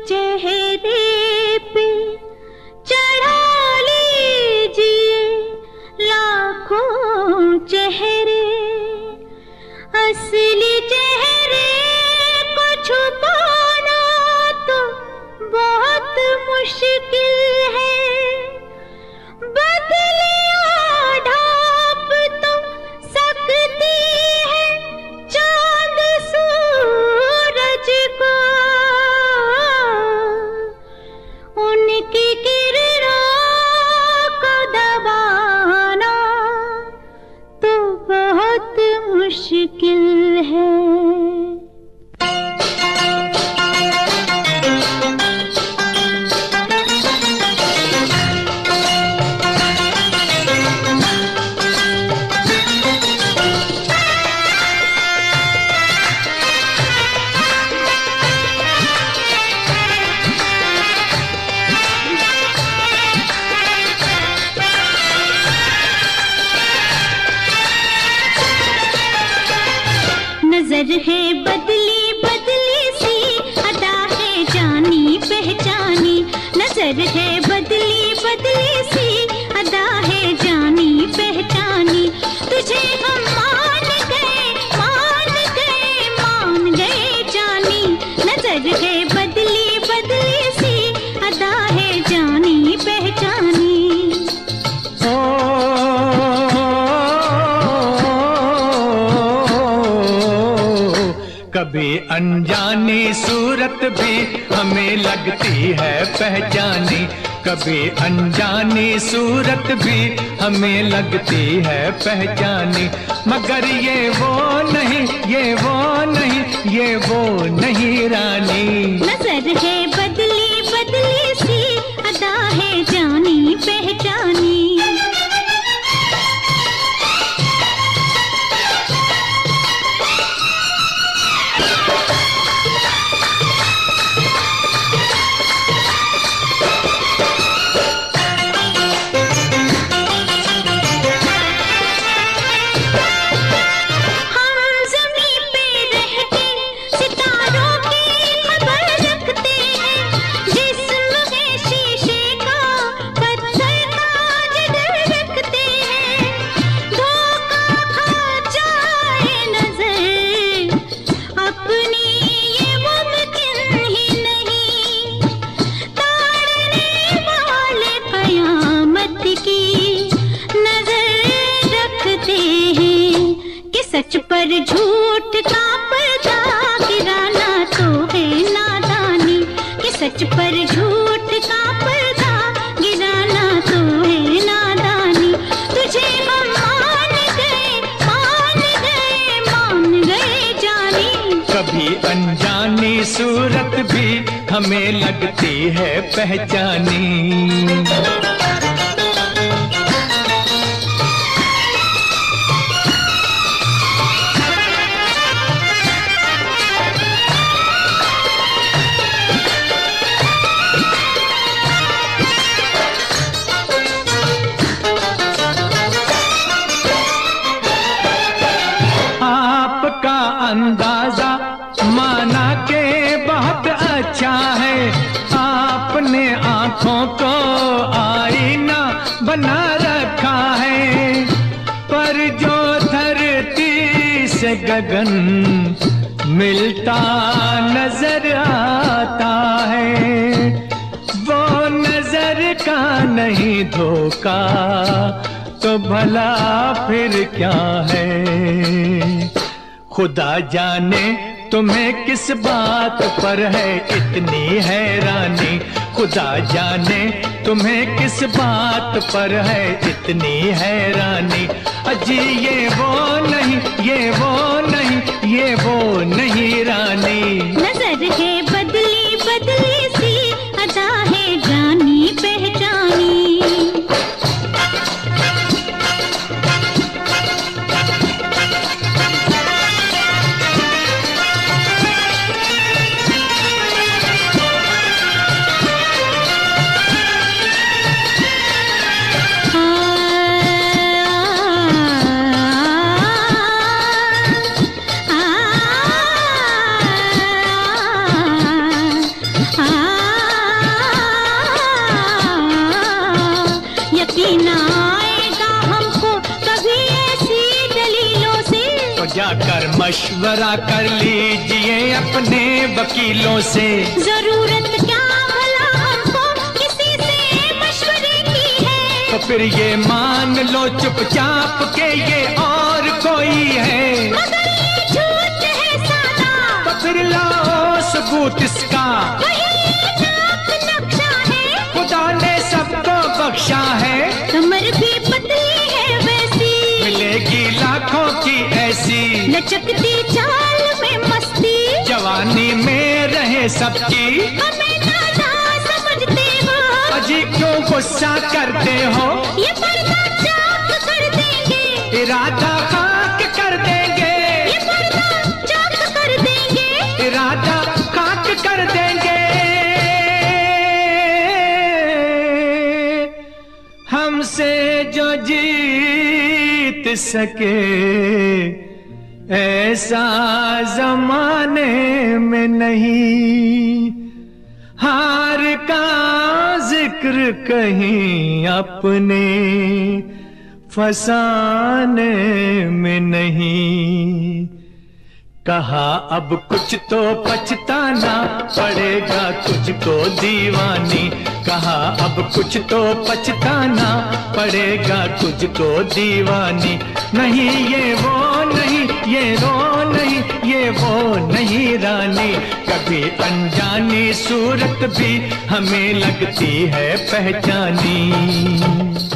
चेहरे पे चढ़ा लीजिए लाखों चेहरे, असली चेहरे को छुपाना तो बहुत मुश्किल है। बदलियां ढाप तो सकती है चांद सूरज को, उनकी किरणों को दबाना तो बहुत मुश्किल है। नजर है बदली बदली सी, अदा है जानी पहचानी। नजर है बदली बदली सी, अदा है जानी पहचानी। तुझे हम मान गए मान गए मान गए जानी। नजर है बदली बदली सी, अदा है जानी पहचानी। कभी अनजानी सूरत भी हमें लगती है पहचानी। कभी अनजानी सूरत भी हमें लगती है पहचानी। मगर ये वो नहीं ये वो नहीं ये वो नहीं रानी। नजर है बदली बदली सी, अदा है जानी पहचानी। सच पर झूठ का पर्दा गिराना तो है नादानी। कि सच पर झूठ का पर्दा गिराना तो है नादानी। तुझे हम मान गए मान गए मान गए जानी। कभी अनजानी सूरत भी हमें लगती है पहचानी। अंदाजा माना के बहुत अच्छा है। आपने आंखों को आईना बना रखा है। पर जो धरती से गगन मिलता नजर आता है, वो नजर का नहीं धोखा तो भला फिर क्या है। खुदा जाने तुम्हें किस बात पर है इतनी हैरानी। खुदा जाने तुम्हें किस बात पर है इतनी हैरानी। अजी ये वो नहीं ये वो नहीं ये वो नहीं रानी। नजर है बदली बदली सी, अदा है जानी पहचानी। मशवरा कर लीजिए अपने वकीलों से। जरूरत क्या भला हमको किसी से मशवरे की है। तो फिर ये मान लो चुपचाप के ये और कोई है। मगर ये झूठ है सादा, तो फिर लाओ सबूत इसका। वही नाक नक्शा है, खुदा ने सबको बख्शा है। कमर भी पतली है वैसी, मिलेगी लाखों की ऐसी। लचकती चाल में मस्ती, जवानी में रहे सबकी। हमें नादा समझते हो, अजी क्यों गुस्सा करते हो। ये पर्दा चाक कर देंगे, इरादा खाक कर देंगे। ये पर्दा चाक कर देंगे, इरादा खाक कर देंगे। हमसे जो जीत सके ऐसा जमाने में नहीं। हार का जिक्र कहीं अपने फसाने में नहीं। कहा अब कुछ तो पछताना पड़ेगा तुझको दीवानी। कहा अब कुछ तो पछताना पड़ेगा तुझको दीवानी। नहीं ये वो नहीं, ये रो नहीं, ये वो नहीं रानी। कभी अनजानी सूरत भी हमें लगती है पहचानी।